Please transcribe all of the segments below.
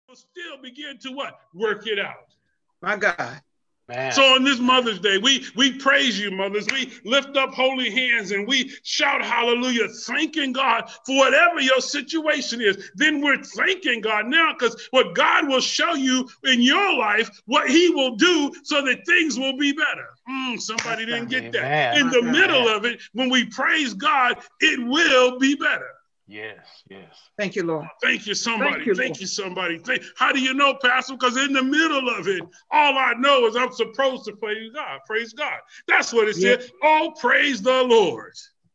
still begin to what? Work it out. My God. Man. So on this Mother's Day, we praise you, mothers. We lift up holy hands and we shout hallelujah, thanking God for whatever your situation is. Then we're thanking God now because what God will show you in your life, what he will do so that things will be better. Somebody didn't get that. In the middle of it, when we praise God, it will be better. Yes, yes. Thank you, Lord. Thank you, somebody. Thank you, somebody. How do you know, Pastor? Because in the middle of it, all I know is I'm supposed to praise God. Praise God. That's what it said. Oh, praise the Lord.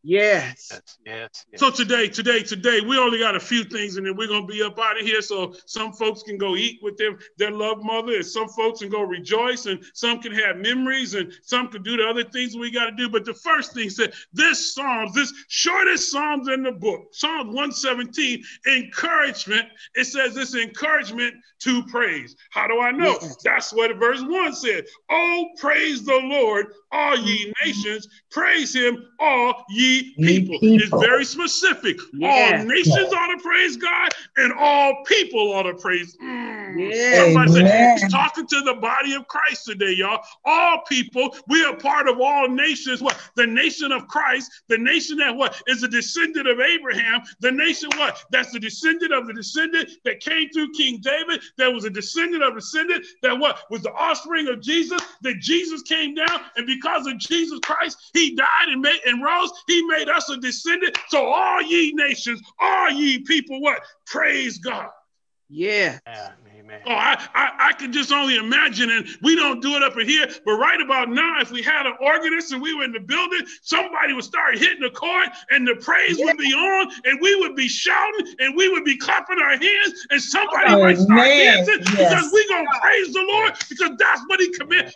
Yes. Yes. So today, we only got a few things, and then we're going to be up out of here. So some folks can go eat with their loved mother, and some folks can go rejoice, and some can have memories, and some can do the other things we got to do. But the first thing said, this shortest Psalms in the book, Psalm 117, encouragement. It says this encouragement to praise. How do I know? Yes. That's what verse 1 said. Oh, praise the Lord, all ye nations. Praise him, all ye people. It's very specific. All nations ought to praise God, and all people ought to praise. Somebody said, he's talking to the body of Christ today, y'all. All people, we are part of all nations. What? The nation of Christ, the nation that what? Is a descendant of Abraham. The nation what? That's the descendant of the descendant that came through King David. That was a descendant of a descendant that what? Was the offspring of Jesus. That Jesus came down, and because of Jesus Christ, he died and rose. He made us a descendant. So all ye nations, all ye people, what? Praise God. Yeah. Amen. Oh, I can just only imagine, and we don't do it up in here, but right about now, if we had an organist and we were in the building, somebody would start hitting the chord, and the praise would be on, and we would be shouting, and we would be clapping our hands, and somebody might start dancing because we're going to praise the Lord because that's what he commanded.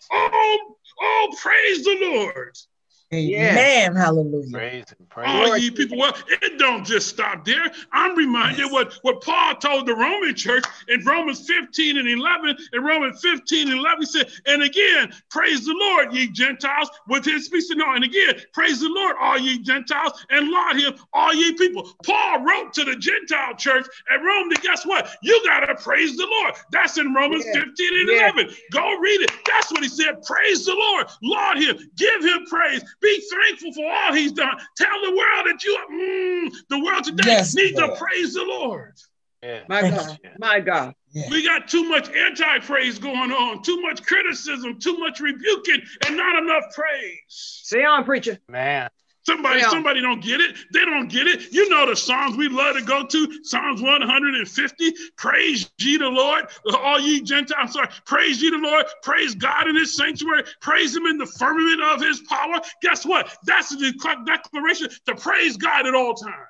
Oh, praise the Lord. Amen. Hallelujah. Praise him. All ye people, well, it don't just stop there. I'm reminded what Paul told the Roman church in Romans 15 and 11. In Romans 15 and 11, he said, and again, praise the Lord, ye Gentiles, with his speech. No, and again, praise the Lord, all ye Gentiles, and laud him, all ye people. Paul wrote to the Gentile church at Rome that guess what? You got to praise the Lord. That's in Romans 15 and 11. Go read it. That's what he said. Praise the Lord. Laud him. Give him praise. Be thankful for all he's done. Tell the world that the world today needs to praise the Lord. Yeah. My God. My God. Yeah. We got too much anti-praise going on, too much criticism, too much rebuking, and not enough praise. Say on, preacher. Man. Somebody don't get it. They don't get it. You know the songs we love to go to. Psalms 150. Praise ye the Lord, all ye Gentiles. I'm sorry. Praise ye the Lord. Praise God in his sanctuary. Praise him in the firmament of his power. Guess what? That's the declaration to praise God at all times.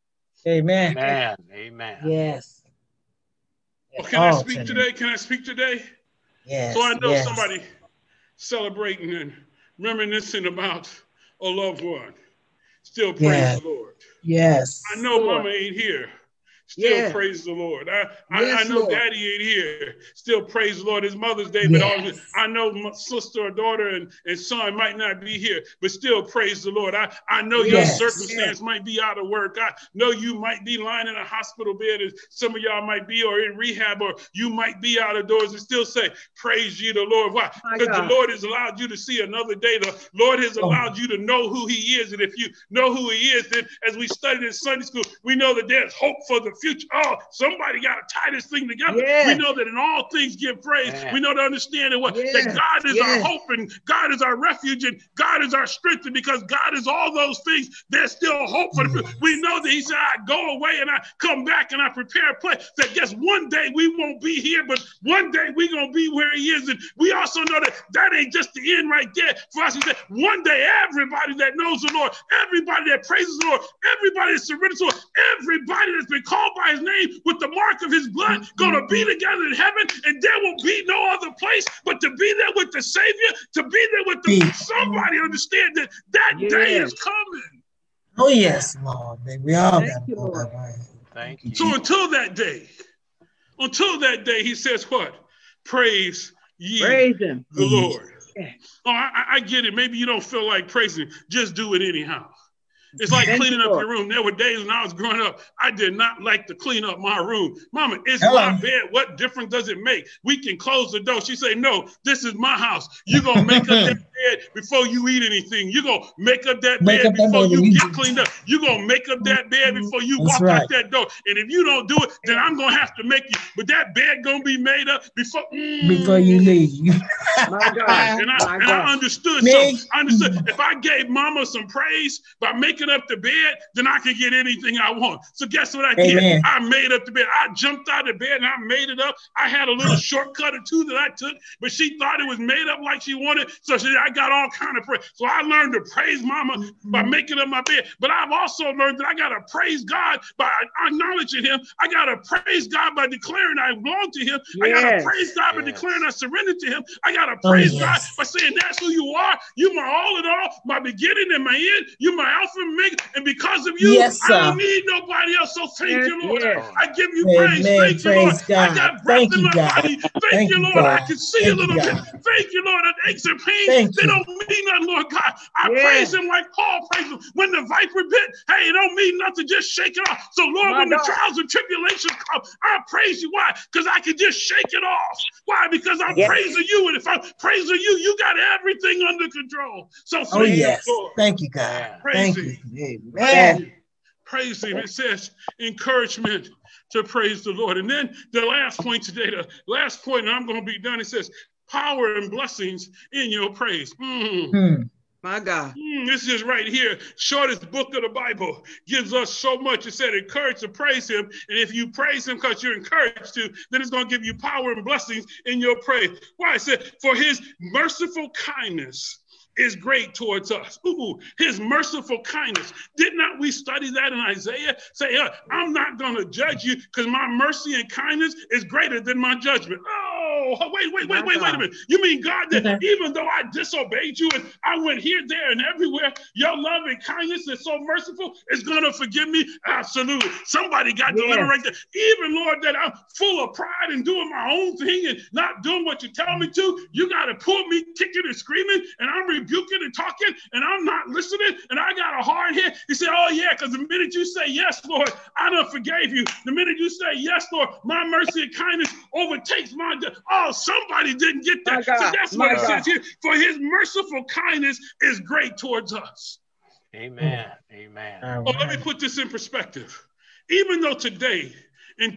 Amen. Amen. Yes. Well, can I speak today? Can I speak today? Yes. So I know somebody celebrating and reminiscing about a loved one. Still praise the Lord. Yes. I know Mama ain't here. Still praise the Lord. I know Lord. Daddy ain't here. Still praise the Lord. It's Mother's Day, but I know my sister or daughter and son might not be here, but still praise the Lord. I know your circumstance might be out of work. I know you might be lying in a hospital bed, and some of y'all might be, or in rehab, or you might be out of doors and still say, praise ye the Lord. Why? Because the Lord has allowed you to see another day. The Lord has allowed you to know who he is. And if you know who he is, then as we studied in Sunday school, we know that there's hope for the future. Oh, somebody got to tie this thing together. We know that in all things give praise. We know to understand that that God is our hope, and God is our refuge, and God is our strength. And because God is all those things, there's still hope for the future. We know that he said, I go away and I come back and I prepare a place. That guess one day we won't be here, but one day we're going to be where he is. And we also know that that ain't just the end right there for us. He said, one day everybody that knows the Lord, everybody that praises the Lord, everybody that surrenders to the Lord, everybody that's been called by his name with the mark of his blood, going to be together in heaven, and there will be no other place but to be there with the Savior, to be there with the somebody understand that day is coming. Oh yes, Lord. We all got to go that way. Thank you. So until that day, he says what? Praise ye the Lord. Oh, I get it. Maybe you don't feel like praising. Just do it anyhow. It's like cleaning up your room. There were days when I was growing up, I did not like to clean up my room. Mama, it's my bed. What difference does it make? We can close the door. She say, no, this is my house. You're going to make up that bed before you eat anything. You're going to make up that bed before you get cleaned up. You're going to make up that bed before you walk out that door. And if you don't do it, then I'm going to have to make you. But that bed going to be made up before you leave. My God. And I understood. So I understood. If I gave Mama some praise by making up the bed, then I could get anything I want. So guess what I did? I made up the bed. I jumped out of bed and I made it up. I had a little shortcut or two that I took, but she thought it was made up like she wanted. So I got all kind of praise. So I learned to praise Mama by making up my bed. But I've also learned that I got to praise God by acknowledging him. I got to praise God by declaring I belong to him. I got to praise God by declaring I surrender to him. I got to praise God by saying that's who you are. You're my all in all, my beginning and my end. You're my Alpha and Omega. And because of you, I don't need nobody else. So thank you, Lord. I give you praise. Thank you, Lord. God. I got breath in my body. Thank you, Lord. I can see a little bit. Thank you, Lord. That aches and pains, they don't mean nothing, Lord God. I praise him like Paul praised him. When the viper bit, hey, it don't mean nothing. Just shake it off. So, Lord, when the trials and tribulations come, I praise you. Why? Because I can just shake it off. Why? Because I'm praising you. And if I'm praising you, you got everything under control. So, thank you, Lord. Thank you, God. Praise him. Amen. Praise him. It says encouragement to praise the Lord. And then the last point today, and I'm going to be done. It says power and blessings in your praise. My God. This is right here. Shortest book of the Bible gives us so much. It said encourage to praise him. And if you praise him because you're encouraged to, then it's going to give you power and blessings in your praise. Why? It said, for his merciful kindness is great towards us. His merciful kindness. Did not we study that in Isaiah? Say, I'm not going to judge you because my mercy and kindness is greater than my judgment. Oh, wait a minute. You mean, God, that even though I disobeyed you and I went here, there, and everywhere, your love and kindness is so merciful, is going to forgive me? Absolutely. Somebody got delivered right there. Even, Lord, that I'm full of pride and doing my own thing and not doing what you tell me to, you got to pull me kicking and screaming, and I'm rebuking and talking, and I'm not listening, and I got a hard head. He said, oh yeah, because the minute you say yes, Lord, I done forgave you. The minute you say yes, Lord, my mercy and kindness overtakes my death. Oh, somebody didn't get that. So that's what it says here. For his merciful kindness is great towards us. Amen. Amen. Oh, let me put this in perspective. Even though today, in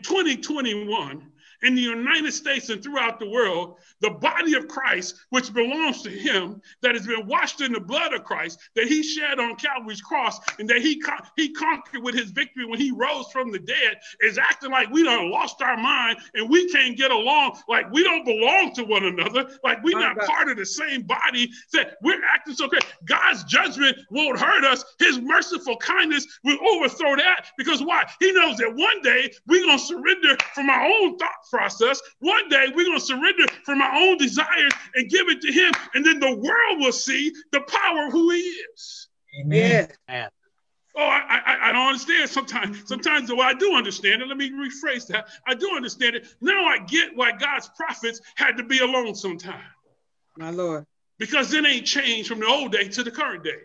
2021, in the United States and throughout the world, the body of Christ, which belongs to him, that has been washed in the blood of Christ, that he shed on Calvary's cross, and that he conquered with his victory when he rose from the dead, is acting like we done lost our mind and we can't get along, like we don't belong to one another, like we're not part of the same body, that we're acting so great. God's judgment won't hurt us. His merciful kindness will overthrow that, because why? He knows that one day we're going to surrender from our own thought process. One day we're going to surrender from our own desires and give it to him, and then the world will see the power of who he is. Amen. Yeah. Oh, I don't understand sometimes, though I do understand it. Let me rephrase that. I do understand it. Now I get why God's prophets had to be alone sometime. My Lord. Because it ain't changed from the old day to the current day.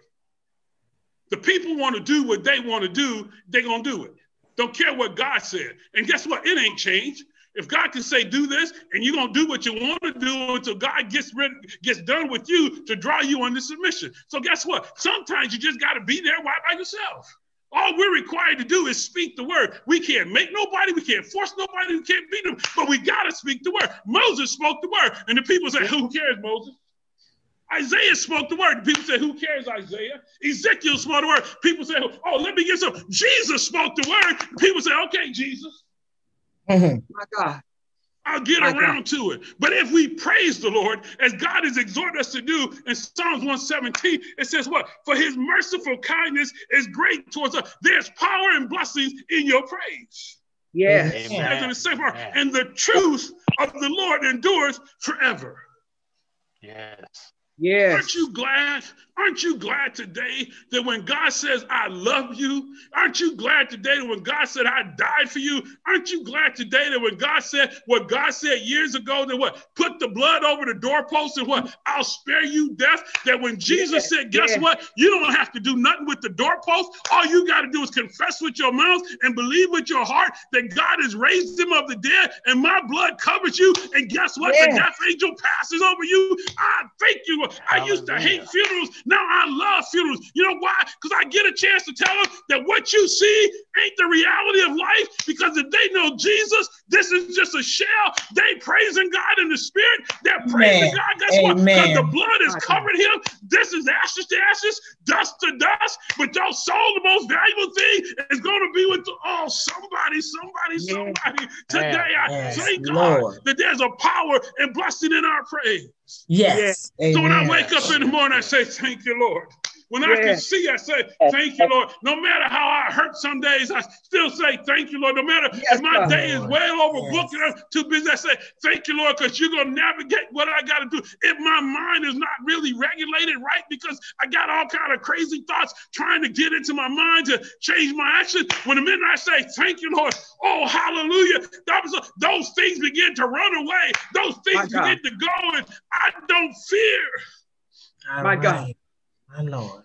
The people want to do what they want to do, they're going to do it. Don't care what God said. And guess what? It ain't changed. If God can say, do this, and you're going to do what you want to do until God gets done with you to draw you under submission. So guess what? Sometimes you just got to be there right by yourself. All we're required to do is speak the word. We can't make nobody. We can't force nobody. We can't beat them. But we got to speak the word. Moses spoke the word. And the people say, who cares, Moses? Isaiah spoke the word. People say, who cares, Isaiah? Ezekiel spoke the word. People say, oh, let me get some. Jesus spoke the word. People say, okay, Jesus. My God. I'll get around to it. But if we praise the Lord, as God has exhorted us to do in Psalms 117, it says what? For his merciful kindness is great towards us. There's power and blessings in your praise. Yes. And the truth of the Lord endures forever. Yes. Yes. Aren't you glad? Aren't you glad today that when God says, I love you? Aren't you glad today that when God said, I died for you? Aren't you glad today that when God said what God said years ago, that what? Put the blood over the doorpost and what? I'll spare you death. That when Jesus said, guess what? You don't have to do nothing with the doorpost. All you got to do is confess with your mouth and believe with your heart that God has raised him of the dead and my blood covers you. And guess what? The death angel passes over you. I thank you. I used to hate funerals. Now I love funerals. You know why? Because I get a chance to tell them that what you see ain't the reality of life. Because if they know Jesus, this is just a shell. They praising God in the spirit. They're praising God. Guess what? Because the blood has covered him. This is ashes to ashes, dust to dust. But your soul, the most valuable thing, is going to be with somebody. Today I thank God that there's a power and blessing in our praise. Yes. So when I wake up in the morning, I say, thank you, Lord. When I can see, I say, thank you, Lord. No matter how I hurt some days, I still say, thank you, Lord. No matter if my day is well overbooked and I'm too busy, I say, thank you, Lord, because you're going to navigate what I got to do. If my mind is not really regulated right because I got all kind of crazy thoughts trying to get into my mind to change my actions, when the minute I say, thank you, Lord, oh, hallelujah, those things begin to run away. Those things begin to go, and I don't fear. My God. My Lord.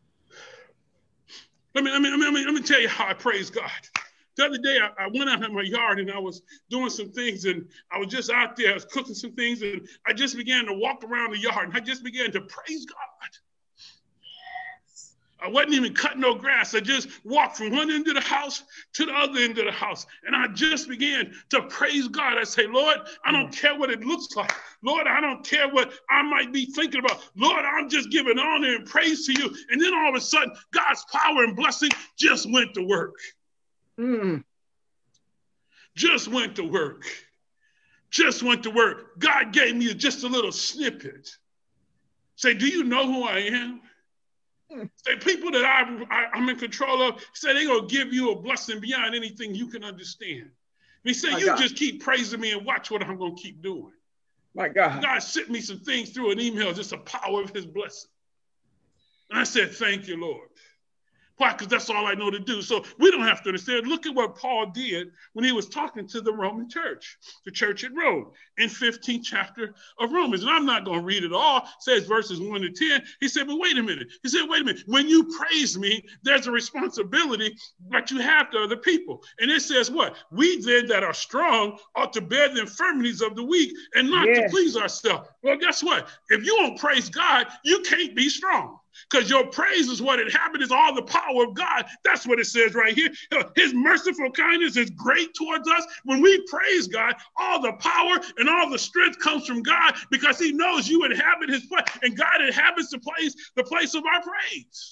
Let me tell you how I praise God. The other day, I went out in my yard and I was doing some things, and I was just out there, I was cooking some things, and I just began to walk around the yard and I just began to praise God. I wasn't even cutting no grass. I just walked from one end of the house to the other end of the house. And I just began to praise God. I say, Lord, I don't care what it looks like. Lord, I don't care what I might be thinking about. Lord, I'm just giving honor and praise to you. And then all of a sudden, God's power and blessing just went to work. Just went to work. Just went to work. God gave me just a little snippet. Say, do you know who I am? Say, people that I'm in control of, say they're going to give you a blessing beyond anything you can understand. And he said, you just keep praising me and watch what I'm going to keep doing. My God. God sent me some things through an email, just the power of his blessing. And I said, thank you, Lord. Why? Because that's all I know to do. So we don't have to understand. Look at what Paul did when he was talking to the Roman church, the church at Rome, in 15th chapter of Romans. And I'm not going to read it all. It says verses 1 to 10. He said, but wait a minute. He said, wait a minute. When you praise me, there's a responsibility that you have to other people. And it says what? We then that are strong ought to bear the infirmities of the weak and not to please ourselves. Well, guess what? If you don't praise God, you can't be strong. Because your praise is what it happened, is all the power of God. That's what it says right here. His merciful kindness is great towards us. When we praise God, all the power and all the strength comes from God, because he knows you inhabit his place, and God inhabits the place of our praise.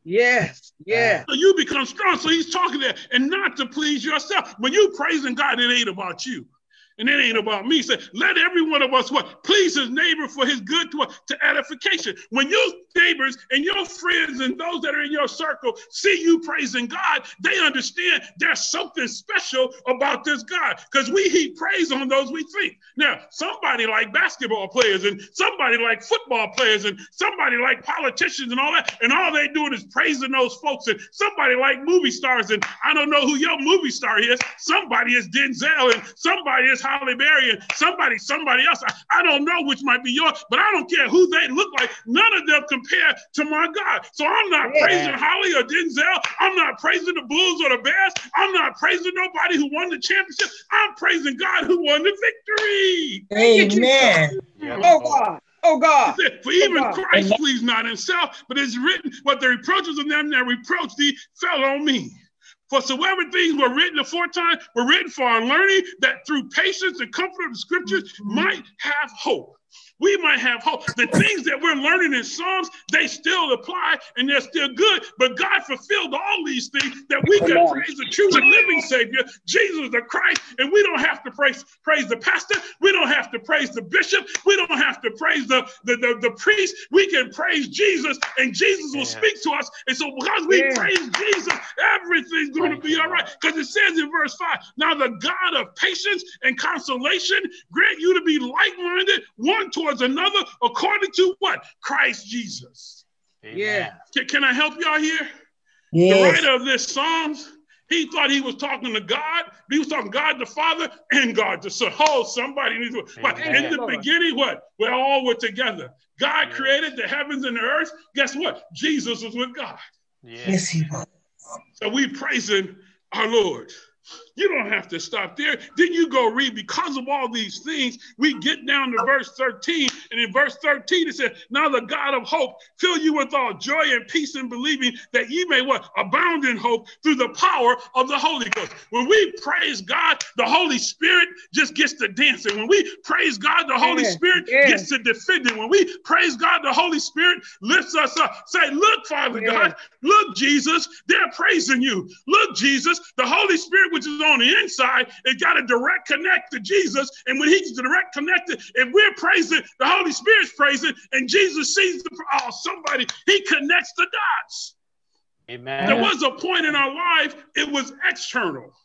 Yes. So you become strong. So he's talking there, and not to please yourself. When you praising God, it ain't about you. And it ain't about me. Say, let every one of us what? Please his neighbor for his good to edification. When your neighbors and your friends and those that are in your circle see you praising God, they understand there's something special about this God, because we heap praise on those we think. Now, somebody like basketball players, and somebody like football players, and somebody like politicians and all that, and all they doing is praising those folks. And somebody like movie stars, and I don't know who your movie star is. Somebody is Denzel, and somebody is Halle Berry, and somebody else. I don't know which might be yours, but I don't care who they look like. None of them compare to my God. So I'm not praising Holly or Denzel. I'm not praising the Bulls or the Bears. I'm not praising nobody who won the championship. I'm praising God who won the victory. Amen. Oh God. For even Christ pleased not himself, but it's written, what the reproaches of them that reproached thee fell on me. For soever things were written aforetime were written for our learning, that through patience and comfort of the scriptures might have hope. We might have hope. The things that we're learning in Psalms, they still apply and they're still good. But God fulfilled all these things that we can praise the true and living Savior, Jesus the Christ. And we don't have to praise the pastor. We don't have to praise the bishop. We don't have to praise the priest. We can praise Jesus, and Jesus will speak to us. And so because we praise Jesus, everything's going going to be all right. Because it says in verse 5, now the God of patience and consolation grant you to be like-minded one towards another according to what? Christ Jesus. Amen. Yeah. Can I help y'all here? Yes. The writer of this Psalms, he thought he was talking to God. He was talking God the Father and God the Son. Oh, somebody needs to. But in the beginning, what? We all were together. God created the heavens and the earth. Guess what? Jesus was with God. Yes, he was. So we praising our Lord. You don't have to stop there. Then you go read, because of all these things, we get down to verse 13. And in verse 13, it said, now the God of hope fill you with all joy and peace in believing that ye may what? Abound in hope through the power of the Holy Ghost. When we praise God, the Holy Spirit just gets to dancing. When we praise God, the Holy Spirit gets to defending. When we praise God, the Holy Spirit lifts us up. Say, look, Father God, look, Jesus, they're praising you. Look, Jesus, the Holy Spirit, which is on the inside, it got a direct connect to Jesus. And when he's direct connected, if we're praising, the Holy Spirit's praising, and Jesus sees somebody, he connects the dots. Amen. There was a point in our life, it was external.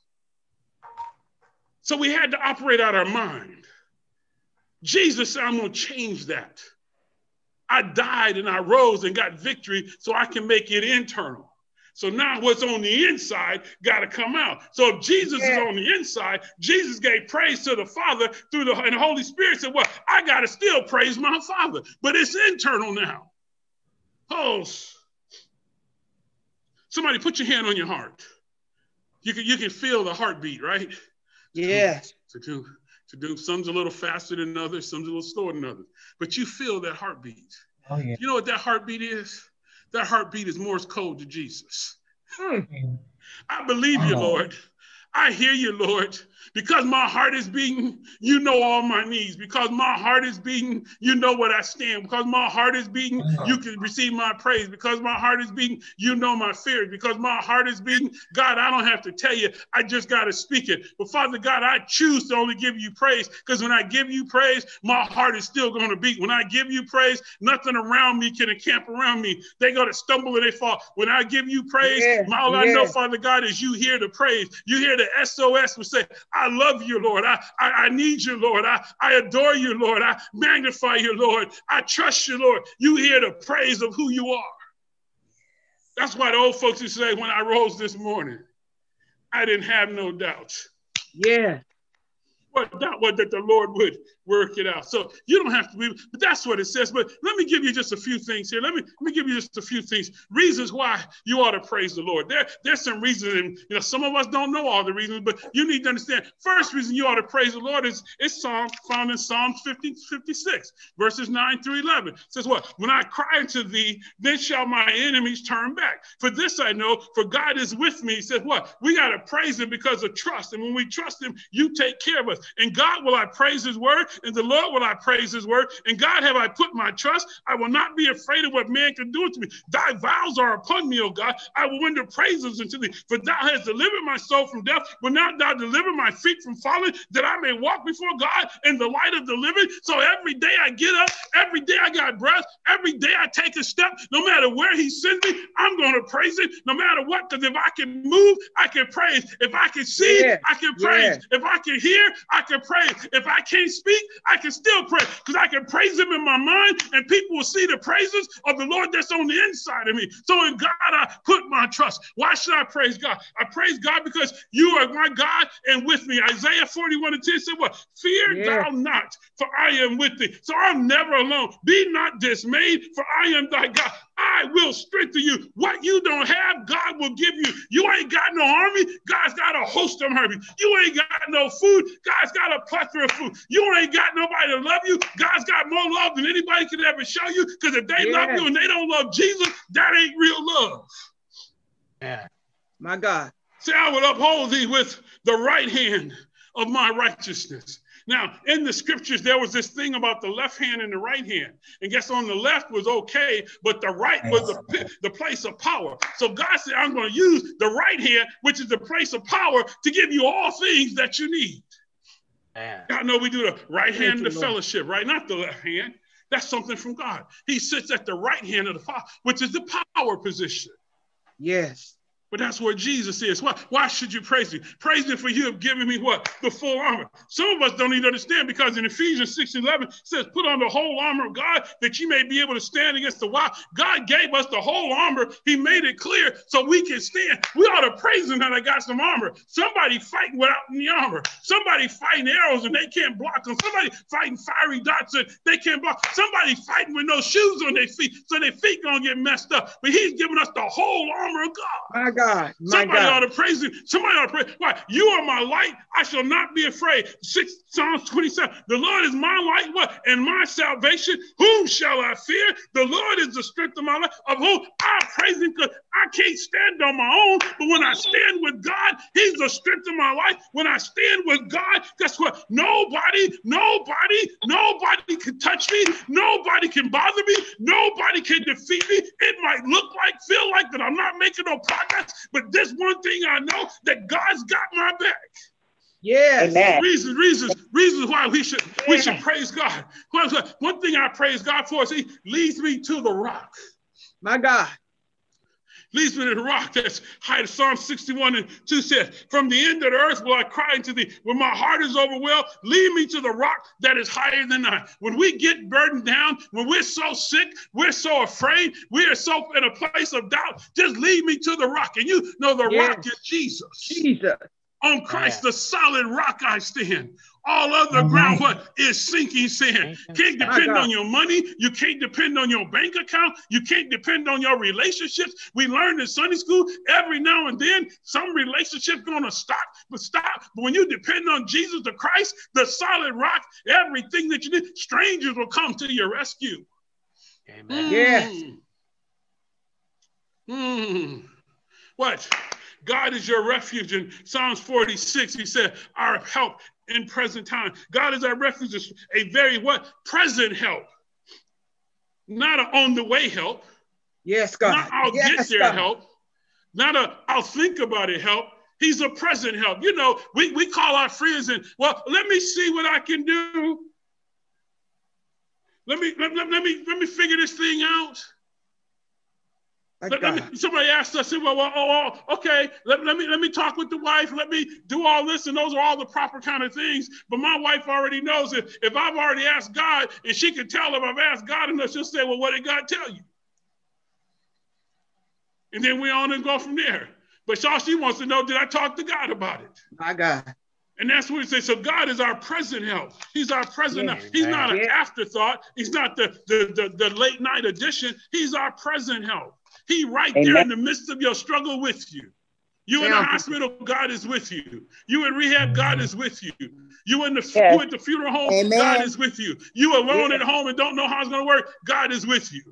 So we had to operate out our mind. Jesus said, I'm going to change that. I died and I rose and got victory so I can make it internal. So now what's on the inside got to come out. So if Jesus is on the inside, Jesus gave praise to the Father through and the Holy Spirit said, well, I got to still praise my Father, but it's internal now. Oh, somebody put your hand on your heart. You can feel the heartbeat, right? Yes. To do some's a little faster than others, some's a little slower than others, but you feel that heartbeat. Oh, yeah. You know what that heartbeat is? That heartbeat is Morse code to Jesus. I believe you, Lord. I hear you, Lord. Because my heart is beating, you know all my needs. Because my heart is beating, you know what I stand. Because my heart is beating, you can receive my praise. Because my heart is beating, you know my fears. Because my heart is beating, God, I don't have to tell you. I just got to speak it. But Father God, I choose to only give you praise. Because when I give you praise, my heart is still going to beat. When I give you praise, nothing around me can encamp around me. They go to stumble and they fall. When I give you praise, all I know, Father God, is you hear the praise. You hear the SOS will say, I love you, Lord. I need you, Lord. I adore you, Lord. I magnify you, Lord. I trust you, Lord. You hear the praise of who you are. That's why the old folks would say, when I rose this morning, I didn't have no doubts. Yeah. What doubt was that the Lord would work it out. So you don't have to be, but that's what it says. But let me give you just a few things here. Let me give you just a few things. Reasons why you ought to praise the Lord. There's some reasons, and some of us don't know all the reasons, but you need to understand. First reason you ought to praise the Lord is found in Psalm 56, verses 9 through 11. It says what? When I cry unto thee, then shall my enemies turn back. For this I know, for God is with me. He says what? We got to praise him because of trust. And when we trust him, you take care of us. And God will I praise his word, and the Lord will I praise his word. And God have I put my trust. I will not be afraid of what man can do to me. Thy vows are upon me, O God. I will render praises unto thee. For thou hast delivered my soul from death, but now thou deliver my feet from falling, that I may walk before God in the light of the living. So every day I get up, every day I got breath, every day I take a step, no matter where he sends me, I'm going to praise it no matter what. Because if I can move, I can praise. If I can see, I can praise. If I can hear, I can praise. If I can't speak, I can still praise, because I can praise him in my mind, and people will see the praises of the Lord that's on the inside of me. So in God, I put my trust. Why should I praise God? I praise God because you are my God and with me. Isaiah 41:10 said what? Fear thou not, for I am with thee. So I'm never alone. Be not dismayed, for I am thy God. I will strengthen you. What you don't have, God will give you. You ain't got no army. God's got a host of armies. You ain't got no food. God's got a plethora of food. You ain't got nobody to love you. God's got more love than anybody can ever show you, because if they love you and they don't love Jesus, that ain't real love. Yeah. My God. Say, I will uphold thee with the right hand of my righteousness. Now, in the scriptures, there was this thing about the left hand and the right hand. And guess on the left was okay, but the right was the place of power. So God said, I'm going to use the right hand, which is the place of power, to give you all things that you need. I know we do the right hand of the fellowship, right? Not the left hand. That's something from God. He sits at the right hand of the Father, which is the power position. Yes. But that's where Jesus is. Why should you praise him? Praise him for you have given me what? The full armor. Some of us don't even understand, because in Ephesians 6:11 it says, put on the whole armor of God that you may be able to stand against the wild. God gave us the whole armor. He made it clear so we can stand. We ought to praise him that I got some armor. Somebody fighting without any armor. Somebody fighting arrows and they can't block them. Somebody fighting fiery darts and they can't block. Somebody fighting with no shoes on their feet, so their feet gonna get messed up. But he's giving us the whole armor of God. My God. Somebody ought to praise him. Somebody ought to praise. Why? You are my light. I shall not be afraid. Psalms 27. The Lord is my light. What? And my salvation. Whom shall I fear? The Lord is the strength of my life. Of whom I praise him, because I can't stand on my own. But when I stand with God, he's the strength of my life. When I stand with God, guess what? Nobody can touch me. Nobody can bother me. Nobody can defeat me. It might look like, feel like that I'm not making no progress, but this one thing I know, that God's got my back. Yes. Amen. Reasons why we should praise God. One thing I praise God for is he leads me to the rock. My God. Leads me to the rock. That's high. Psalm 61:2 says, from the end of the earth will I cry unto thee. When my heart is overwhelmed, lead me to the rock that is higher than I. When we get burdened down, when we're so sick, we're so afraid, we are so in a place of doubt, just lead me to the rock. And you know the rock is Jesus. Jesus. On Christ, the solid rock I stand. All other ground, what is sinking sand. Can't depend on your money. You can't depend on your bank account. You can't depend on your relationships. We learned in Sunday school, every now and then, some relationship gonna stop. But when you depend on Jesus the Christ, the solid rock, everything that you need, strangers will come to your rescue. Amen. Yes. What? God is your refuge. In Psalms 46, he said, our help in present time. God is our refuge, a very what? Present help. Not an on the way help. Yes, God. Not I'll get there help. Not a I'll think about it help. He's a present help. You know, we call our friends and, well, let me see what I can do. Let me figure this thing out. Somebody asked us, okay, let me talk with the wife, let me do all this, and those are all the proper kind of things. But my wife already knows if I've already asked God, and she can tell if I've asked God enough, she'll say, well, what did God tell you? And then we on and go from there. But all she wants to know, did I talk to God about it? My God. And that's what we say. So God is our present help. He's our present help. He's not an afterthought. He's not the late night addition. He's our present help. He right there in the midst of your struggle with you. You in the hospital, God is with you. You in rehab, God is with you. You at the funeral home, God is with you. You alone at home and don't know how it's going to work, God is with you.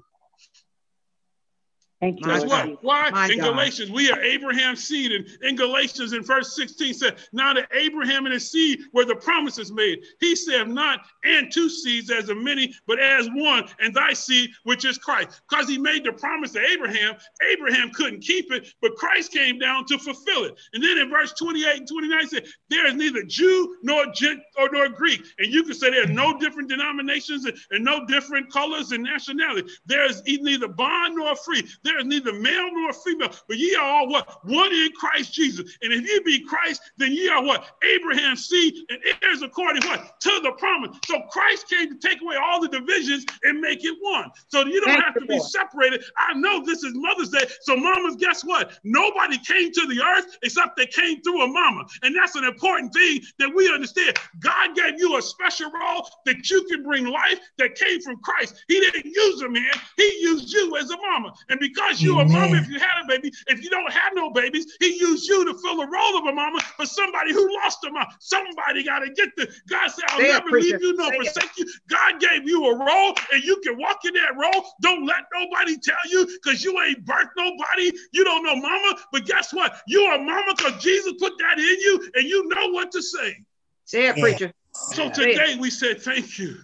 Thank you. That's what. Why? In Galatians, we are Abraham's seed. And in Galatians, in verse 16, said, now that Abraham and his seed were the promises made. He said, not and two seeds as of many, but as one, and thy seed, which is Christ. Because he made the promise to Abraham, Abraham couldn't keep it, but Christ came down to fulfill it. And then in verse 28 and 29, said, there is neither Jew nor Greek. And you can say there's no different denominations and no different colors and nationality. There is neither bond nor free. There is neither male nor female, but ye are all what? One in Christ Jesus. And if you be Christ, then ye are what? Abraham's seed and heirs according what? To the promise. So Christ came to take away all the divisions and make it one. So you don't have to be separated. I know this is Mother's Day. So mamas, guess what? Nobody came to the earth except they came through a mama. And that's an important thing that we understand. God gave you a special role that you can bring life that came from Christ. He didn't use a man. He used you as a mama. And because you a mama, if you had a baby, if you don't have no babies, he used you to fill the role of a mama for somebody who lost a mama. Somebody got to get the, God said, I'll never leave you nor forsake you. God gave you a role and you can walk in that role. Don't let nobody tell you because you ain't birthed nobody. You don't know mama, but guess what? You are mama because Jesus put that in you and you know what to say. Say it, preacher. So today we said, thank you.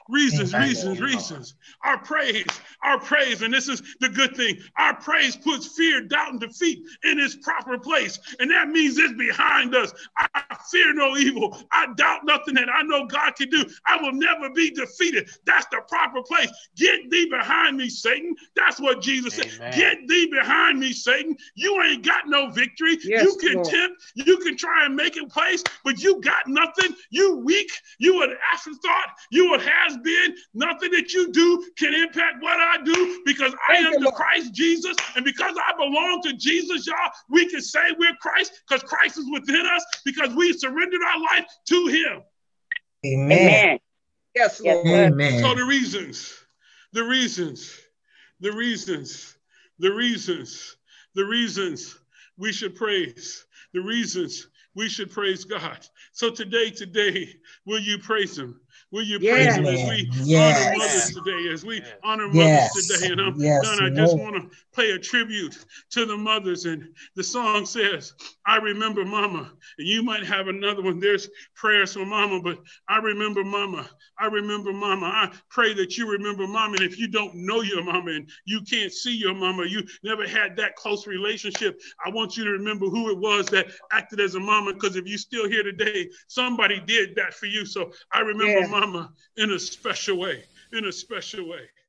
Reasons. Our praise, and this is the good thing. Our praise puts fear, doubt, and defeat in its proper place. And that means it's behind us. I fear no evil. I doubt nothing that I know God can do. I will never be defeated. That's the proper place. Get thee behind me, Satan. That's what Jesus said. Get thee behind me, Satan. You ain't got no victory. Yes, you can tempt. You can try and make it place, but you got nothing. You weak. You an afterthought. You a has-been. Nothing that you do can impact what I do, because I am the Christ Jesus. And because I belong to Jesus, y'all, we can say we're Christ because Christ is within us, because we surrendered our life to him. Amen. Yes, Lord. Amen. So the reasons we should praise, the reasons we should praise God. So today, will you praise him? Will you praise him as we honor mothers today, as we honor mothers today? And I'm done. I just want to play a tribute to the mothers. And the song says, I remember Mama. And you might have another one. There's prayers for Mama, but I remember Mama. I remember Mama. I pray that you remember Mama. And if you don't know your Mama and you can't see your Mama, you never had that close relationship, I want you to remember who it was that acted as a Mama, because if you're still here today, somebody did that for you. So I remember Mama in a special way,